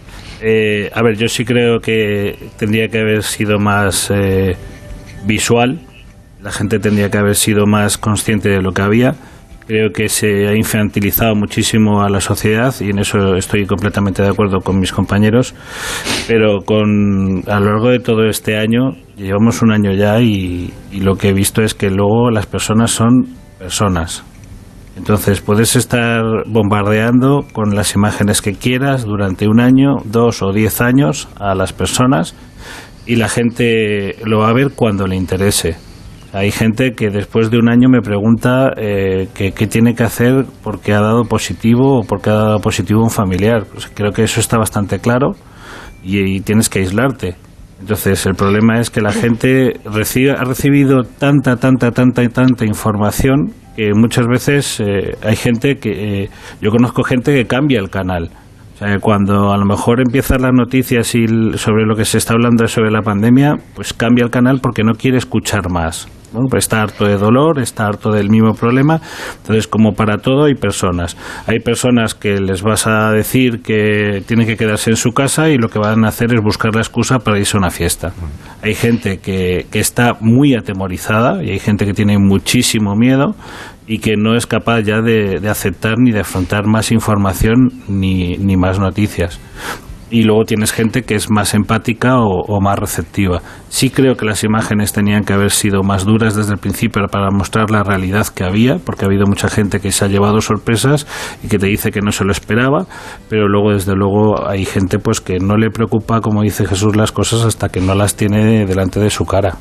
Eh, a ver, yo sí creo que tendría que haber sido más eh, visual, la gente tendría que haber sido más consciente de lo que había. Creo que se ha infantilizado muchísimo a la sociedad y en eso estoy completamente de acuerdo con mis compañeros, pero con a lo largo de todo este año, llevamos un año ya y, y lo que he visto es que luego las personas son personas. Entonces puedes estar bombardeando con las imágenes que quieras durante un año, dos o diez años a las personas y la gente lo va a ver cuando le interese. Hay gente que después de un año me pregunta eh, qué tiene que hacer porque ha dado positivo o porque ha dado positivo un familiar. Pues creo que eso está bastante claro y, y tienes que aislarte. Entonces el problema es que la gente recibe, ha recibido tanta, tanta, tanta y tanta información que muchas veces eh, hay gente que... Eh, yo conozco gente que cambia el canal. O sea, cuando a lo mejor empiezan las noticias y sobre lo que se está hablando sobre la pandemia, pues cambia el canal porque no quiere escuchar más, ¿no? Pues está harto de dolor, está harto del mismo problema. Entonces, como para todo, hay personas. Hay personas que les vas a decir que tienen que quedarse en su casa y lo que van a hacer es buscar la excusa para irse a una fiesta. Hay gente que, que está muy atemorizada y hay gente que tiene muchísimo miedo y que no es capaz ya de, de aceptar ni de afrontar más información ni, ni más noticias. Y luego tienes gente que es más empática o, o más receptiva. Sí creo que las imágenes tenían que haber sido más duras desde el principio para mostrar la realidad que había, porque ha habido mucha gente que se ha llevado sorpresas y que te dice que no se lo esperaba, pero luego desde luego hay gente pues que no le preocupa, como dice Jesús, las cosas hasta que no las tiene delante de su cara.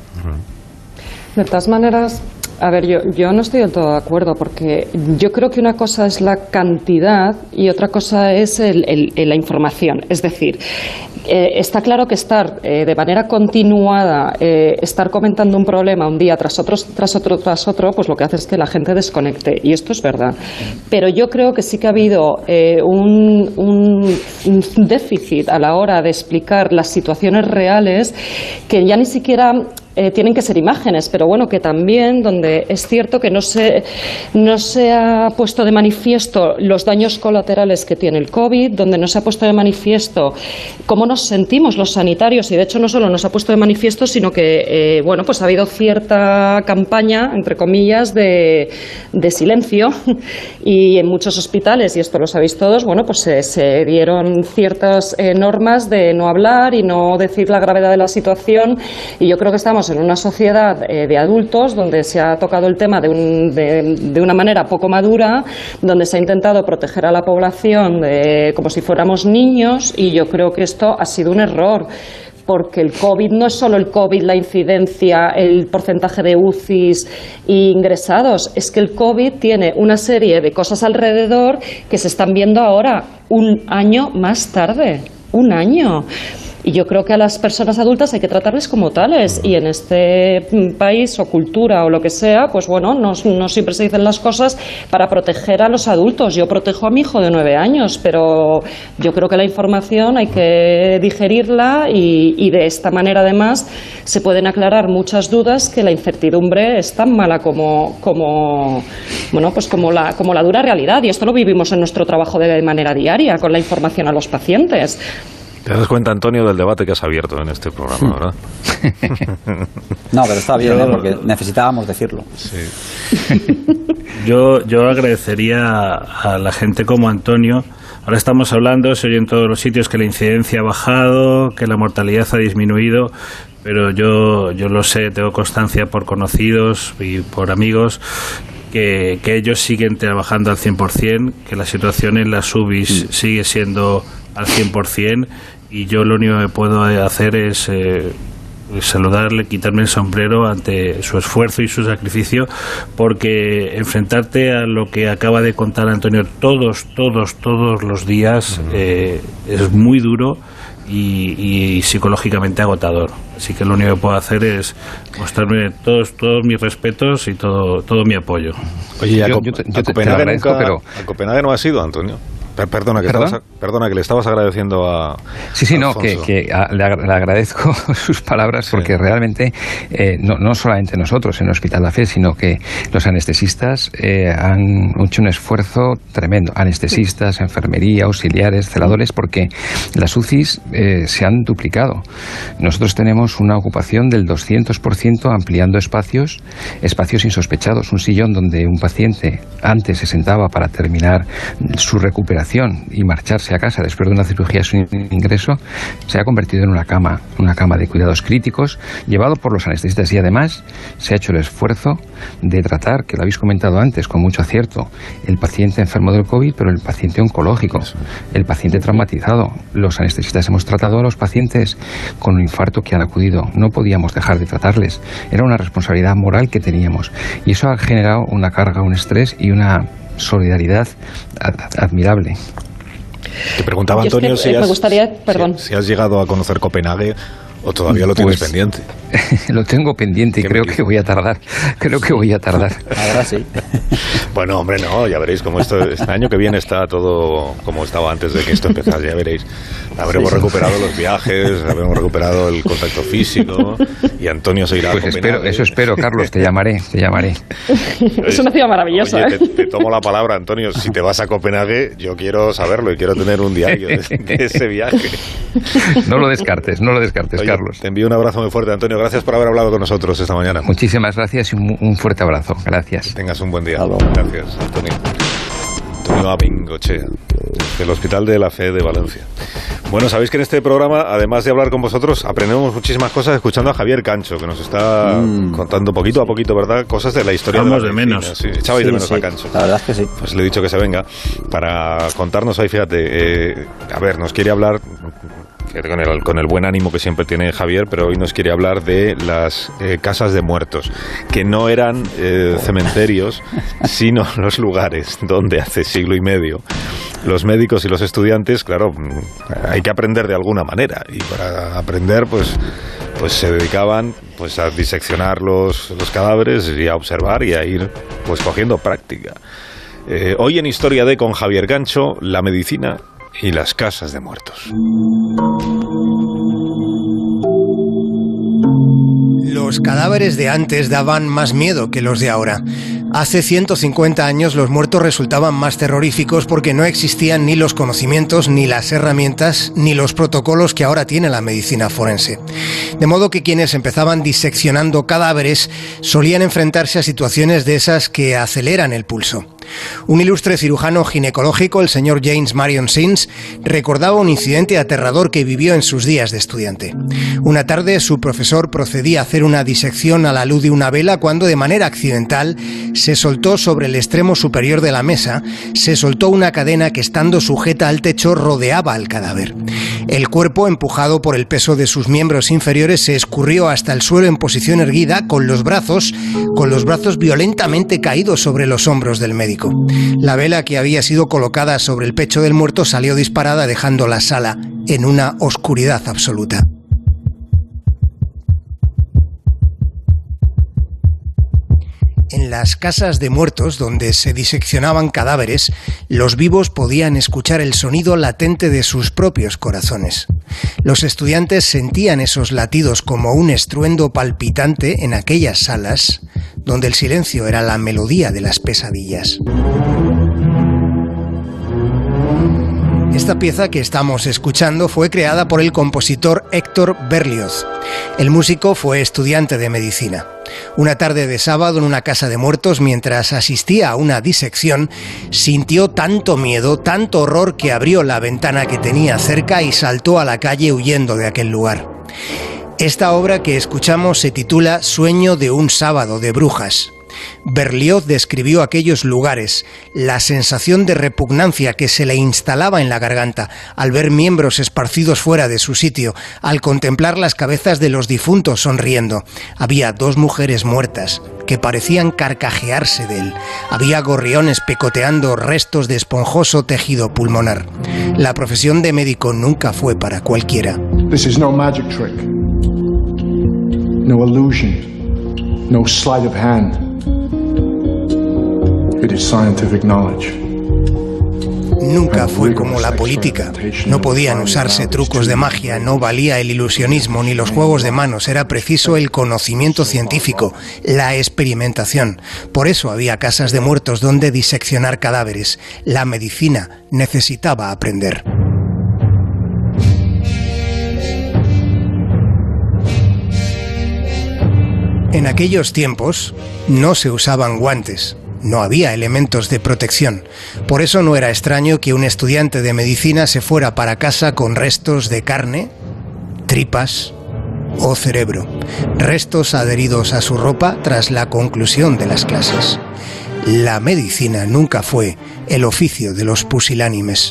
De todas maneras, a ver, yo, yo no estoy del todo de acuerdo, porque yo creo que una cosa es la cantidad y otra cosa es el, el, el, la información. Es decir, eh, está claro que estar eh, de manera continuada, eh, estar comentando un problema un día tras otro, tras otro, tras otro, pues lo que hace es que la gente desconecte, y esto es verdad. Pero yo creo que sí que ha habido eh, un, un, un déficit a la hora de explicar las situaciones reales, que ya ni siquiera... Eh, tienen que ser imágenes, pero bueno, que también donde es cierto que no se, no se ha puesto de manifiesto los daños colaterales que tiene el COVID, donde no se ha puesto de manifiesto cómo nos sentimos los sanitarios, y de hecho no solo nos ha puesto de manifiesto, sino que eh, bueno, pues ha habido cierta campaña, entre comillas, de, de silencio, y en muchos hospitales, y esto lo sabéis todos, bueno, pues se, se dieron ciertas eh, normas de no hablar y no decir la gravedad de la situación, y yo creo que estamos en una sociedad eh, de adultos donde se ha tocado el tema de, un, de, de una manera poco madura, donde se ha intentado proteger a la población de, como si fuéramos niños, y yo creo que esto ha sido un error, porque el COVID no es solo el COVID, la incidencia, el porcentaje de U C Is e ingresados, es que el COVID tiene una serie de cosas alrededor que se están viendo ahora, un año más tarde, un año. Y yo creo que a las personas adultas hay que tratarles como tales, y en este país o cultura o lo que sea, pues bueno, no, no siempre se dicen las cosas para proteger a los adultos. Yo protejo a mi hijo de nueve años, pero yo creo que la información hay que digerirla, y, y de esta manera además se pueden aclarar muchas dudas, que la incertidumbre es tan mala como, como, bueno, pues como la, como la dura realidad, y esto lo vivimos en nuestro trabajo de manera diaria con la información a los pacientes. Te das cuenta, Antonio, del debate que has abierto en este programa, ¿verdad? No, pero está bien, ¿eh? Porque necesitábamos decirlo. Sí. Yo, yo agradecería a la gente como Antonio. Ahora estamos hablando, se oye en todos los sitios que la incidencia ha bajado, que la mortalidad ha disminuido, pero yo, yo lo sé, tengo constancia por conocidos y por amigos que, que ellos siguen trabajando al cien por ciento, que la situación en las U B Is sigue siendo al cien por ciento, y yo lo único que puedo hacer es eh, saludarle, quitarme el sombrero ante su esfuerzo y su sacrificio, porque enfrentarte a lo que acaba de contar Antonio todos, todos, todos los días eh, es muy duro y, y psicológicamente agotador. Así que lo único que puedo hacer es mostrarme todos, todos mis respetos y todo, todo mi apoyo. Oye, a, yo, Co- yo te, a yo te, Copenhague te lo agradezco, nunca- pero... a Copenhague no has ido, Antonio. Per- Perdona que, ¿Perdón? estabas, perdona, que le estabas agradeciendo a. Sí, sí, a no, que, Alfonso. que a- le, ag- le agradezco sus palabras, porque Sí. realmente eh, no, no solamente nosotros en el Hospital La Fe, sino que los anestesistas eh, han hecho un esfuerzo tremendo. Anestesistas, enfermería, auxiliares, celadores, porque las U C Is eh, se han duplicado. Nosotros tenemos una ocupación del doscientos por ciento ampliando espacios, espacios insospechados. Un sillón donde un paciente antes se sentaba para terminar su recuperación y marcharse a casa después de una cirugía sin ingreso, se ha convertido en una cama, una cama de cuidados críticos, llevado por los anestesistas, y además se ha hecho el esfuerzo de tratar, que lo habéis comentado antes con mucho acierto, el paciente enfermo del COVID, pero el paciente oncológico, el paciente traumatizado. Los anestesistas hemos tratado a los pacientes con un infarto que han acudido, no podíamos dejar de tratarles, era una responsabilidad moral que teníamos, y eso ha generado una carga, un estrés y una solidaridad ad- admirable. Te preguntaba, Yo es Antonio, que, si, eh, me has, gustaría- perdón. si, si has llegado a conocer Copenhague o todavía lo tienes Pues, pendiente. Lo tengo pendiente y ¿Qué me creo dices? que voy a tardar. Creo que voy a tardar. Ahora sí. Bueno, hombre, no, ya veréis cómo esto, este año que viene está todo como estaba antes de que esto empezase, ya veréis. Habremos Sí, sí. recuperado los viajes, habremos recuperado el contacto físico y Antonio se irá Pues a espero, Copenhague. eso espero, Carlos, te llamaré, te llamaré. Es una ciudad maravillosa, Oye, ¿eh? te, te tomo la palabra, Antonio. Si te vas a Copenhague, yo quiero saberlo y quiero tener un diario de, de ese viaje. No lo descartes, no lo descartes, Oye, Carlos. te envío un abrazo muy fuerte, Antonio. Gracias por haber hablado con nosotros esta mañana. Muchísimas gracias y un, un fuerte abrazo. Gracias. Tengas un buen día. Hasta luego. Gracias, Antonio. Antonio Abingochea, del Hospital de la Fe de Valencia. Bueno, sabéis que en este programa, además de hablar con vosotros, aprendemos muchísimas cosas escuchando a Javier Cancho, que nos está Mm. contando poquito a poquito, ¿verdad? Cosas de la historia Echamos de la de medicina. menos. Sí, echabais de Sí, menos sí, a Cancho. la verdad es que sí. Pues le he dicho que se venga para contarnos ahí, fíjate, eh, a ver, nos quiere hablar con el, con el buen ánimo que siempre tiene Javier, pero hoy nos quiere hablar de las eh, casas de muertos, que no eran eh, cementerios, sino los lugares donde hace siglo y medio los médicos y los estudiantes, claro, hay que aprender de alguna manera, y para aprender, pues pues se dedicaban pues a diseccionar los, los cadáveres y a observar y a ir pues cogiendo práctica. Eh, hoy en Historia de con Javier Gancho, la medicina y las casas de muertos. Los cadáveres de antes daban más miedo que los de ahora. Hace ciento cincuenta años los muertos resultaban más terroríficos porque no existían ni los conocimientos, ni las herramientas, ni los protocolos que ahora tiene la medicina forense. De modo que quienes empezaban diseccionando cadáveres solían enfrentarse a situaciones de esas que aceleran el pulso. Un ilustre cirujano ginecológico, el señor James Marion Sims, recordaba un incidente aterrador que vivió en sus días de estudiante. Una tarde, su profesor procedía a hacer una disección a la luz de una vela cuando, de manera accidental, se soltó sobre el extremo superior de la mesa, se soltó una cadena que, estando sujeta al techo, rodeaba al cadáver. El cuerpo, empujado por el peso de sus miembros inferiores, se escurrió hasta el suelo en posición erguida, con los brazos, con los brazos violentamente caídos sobre los hombros del médico. La vela que había sido colocada sobre el pecho del muerto salió disparada, dejando la sala en una oscuridad absoluta. En las casas de muertos, donde se diseccionaban cadáveres, los vivos podían escuchar el sonido latente de sus propios corazones. Los estudiantes sentían esos latidos como un estruendo palpitante en aquellas salas, donde el silencio era la melodía de las pesadillas. Esta pieza que estamos escuchando fue creada por el compositor Héctor Berlioz. El músico fue estudiante de medicina. Una tarde de sábado en una casa de muertos, mientras asistía a una disección, sintió tanto miedo, tanto horror, que abrió la ventana que tenía cerca y saltó a la calle huyendo de aquel lugar. Esta obra que escuchamos se titula Sueño de un sábado de brujas. Berlioz describió aquellos lugares, la sensación de repugnancia que se le instalaba en la garganta al ver miembros esparcidos fuera de su sitio, al contemplar las cabezas de los difuntos sonriendo. Había dos mujeres muertas que parecían carcajearse de él. Había gorriones picoteando restos de esponjoso tejido pulmonar. La profesión de médico nunca fue para cualquiera. This is no magic trick. No illusion. No sleight of hand. It is scientific knowledge. Nunca fue como la política. No podían usarse trucos de magia, no valía el ilusionismo ni los juegos de manos, era preciso el conocimiento científico, la experimentación. Por eso había casas de muertos donde diseccionar cadáveres. La medicina necesitaba aprender. En aquellos tiempos no se usaban guantes. No había elementos de protección. Por eso no era extraño que un estudiante de medicina se fuera para casa con restos de carne, tripas o cerebro. Restos adheridos a su ropa tras la conclusión de las clases. La medicina nunca fue el oficio de los pusilánimes.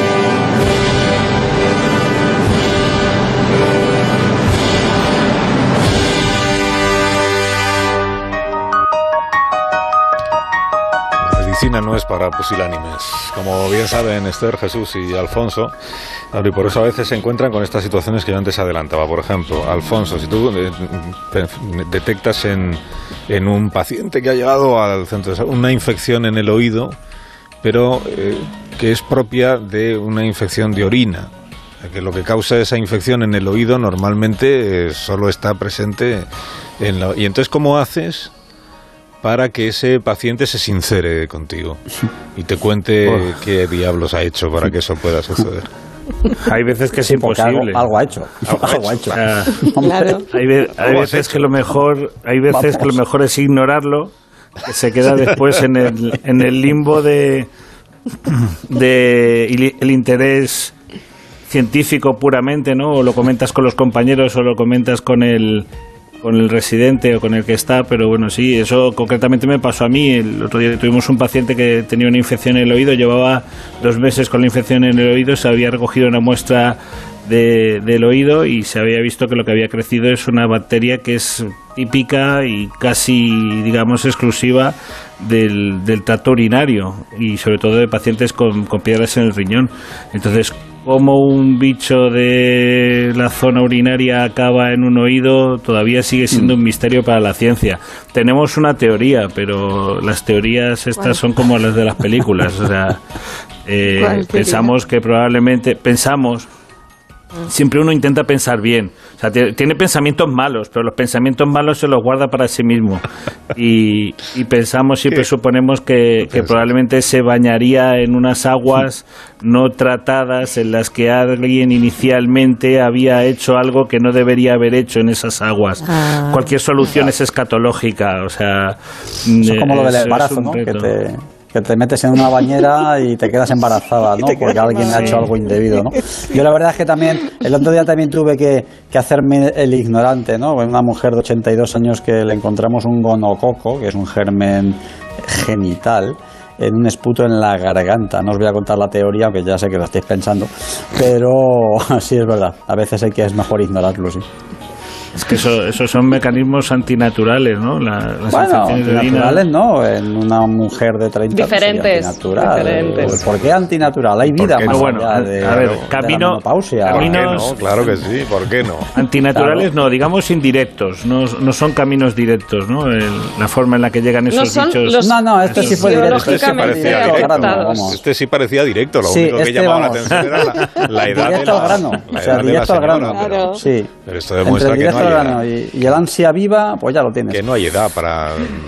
La medicina no es para pusilánimes, como bien saben Esther, Jesús y Alfonso, y por eso a veces se encuentran con estas situaciones que yo antes adelantaba. Por ejemplo, Alfonso, si tú detectas en, en un paciente que ha llegado al centro de salud una infección en el oído, pero eh, que es propia de una infección de orina, que lo que causa esa infección en el oído normalmente eh, solo está presente en la... Y entonces, ¿cómo haces para que ese paciente se sincere contigo y te cuente oh. qué diablos ha hecho para que eso pueda suceder? Hay veces que es sí, imposible. Algo, algo ha hecho. Algo, algo ha hecho. O sea, claro. Hay, ve, hay veces que lo mejor, hay veces Vamos. que lo mejor es ignorarlo, que se queda después en el en el limbo de de el interés científico puramente, ¿no? O lo comentas con los compañeros o lo comentas con el con el residente o con el que está, pero bueno, sí, eso concretamente me pasó a mí. El otro día tuvimos un paciente que tenía una infección en el oído, llevaba dos meses con la infección en el oído, se había recogido una muestra de, del oído y se había visto que lo que había crecido es una bacteria que es típica y casi, digamos, exclusiva del, del tracto urinario y sobre todo de pacientes con, con piedras en el riñón. Entonces, cómo un bicho de la zona urinaria acaba en un oído todavía sigue siendo un misterio para la ciencia. Tenemos una teoría, pero las teorías estas son como las de las películas. O sea, eh, pensamos que probablemente... Pensamos... Siempre uno intenta pensar bien. O sea, tiene pensamientos malos, pero los pensamientos malos se los guarda para sí mismo. Y, y pensamos, siempre suponemos que, que probablemente se bañaría en unas aguas no tratadas en las que alguien inicialmente había hecho algo que no debería haber hecho en esas aguas. Ah, Cualquier solución es escatológica. O sea, eso es como lo del embarazo, ¿no? Que te... que te metes en una bañera y te quedas embarazada, ¿no? Porque alguien ha hecho algo indebido, ¿no? Yo la verdad es que también, el otro día también tuve que, que hacerme el ignorante, ¿no? Una mujer de ochenta y dos años que le encontramos un gonococo, que es un germen genital, en un esputo en la garganta. No os voy a contar la teoría, aunque ya sé que lo estáis pensando, pero sí es verdad, a veces hay que es mejor ignorarlo, sí. Es que eso, esos son mecanismos antinaturales, ¿no? La, las bueno, antinaturales no, en una mujer de treinta diferentes, antinatural. diferentes. ¿Por qué antinatural? Hay vida más no, bueno, allá de, a ver, de camino, la menopausia. Caminos, no, claro que sí, ¿por qué no? Antinaturales claro. no, digamos indirectos, no, no son caminos directos, ¿no? El, la forma en la que llegan esos no son bichos. Los, no, no, este sí fue directo. Este sí parecía directo, grano, este sí parecía directo, lo sí, único que este, llamaba vamos. la atención era la, la edad directo de la, al grano, la o sea, directo al grano. Pero, sí. pero esto demuestra que no hay edad. Y el ansia viva, pues ya lo tienes. Que no hay edad para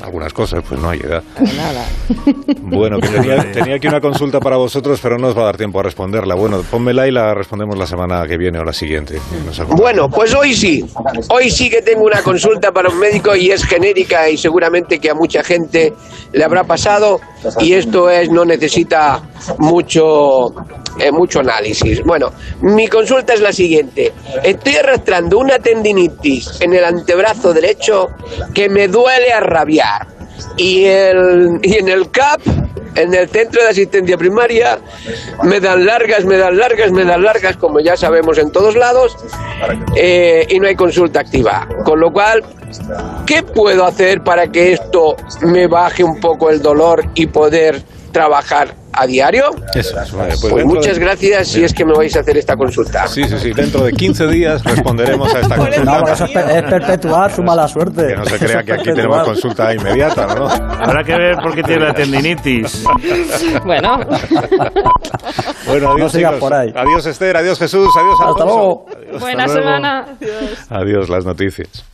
algunas cosas, pues no hay edad. Nada. Bueno, que tenía, tenía aquí una consulta para vosotros, pero no os va a dar tiempo a responderla. Bueno, pónmela y la respondemos la semana que viene o la siguiente. Bueno, pues hoy sí. Hoy sí que tengo una consulta para un médico y es genérica y seguramente que a mucha gente le habrá pasado y esto es no necesita mucho eh, mucho análisis. Bueno, mi consulta es la siguiente. Estoy arrastrando una tendinitis en el antebrazo derecho que me duele a rabiar y, el, y en el C A P, en el centro de asistencia primaria, me dan largas, me dan largas, me dan largas, como ya sabemos en todos lados, eh, y no hay consulta activa. Con lo cual, ¿qué puedo hacer para que esto me baje un poco el dolor y poder trabajar a diario? Eso es, vale, pues, pues muchas de... gracias si es que me vais a hacer esta consulta. Sí, sí, sí, dentro de quince días responderemos a esta consulta. No, eso es, per es perpetuar su mala suerte. Que no se crea que aquí tenemos consulta inmediata, ¿no? Habrá que ver por qué tiene la tendinitis. Bueno. Bueno, adiós, no sigas por ahí. Adiós, Esther, adiós, Jesús, adiós, Alfonso. Hasta luego. Adiós, Buena hasta luego. semana. Adiós. Adiós, las noticias.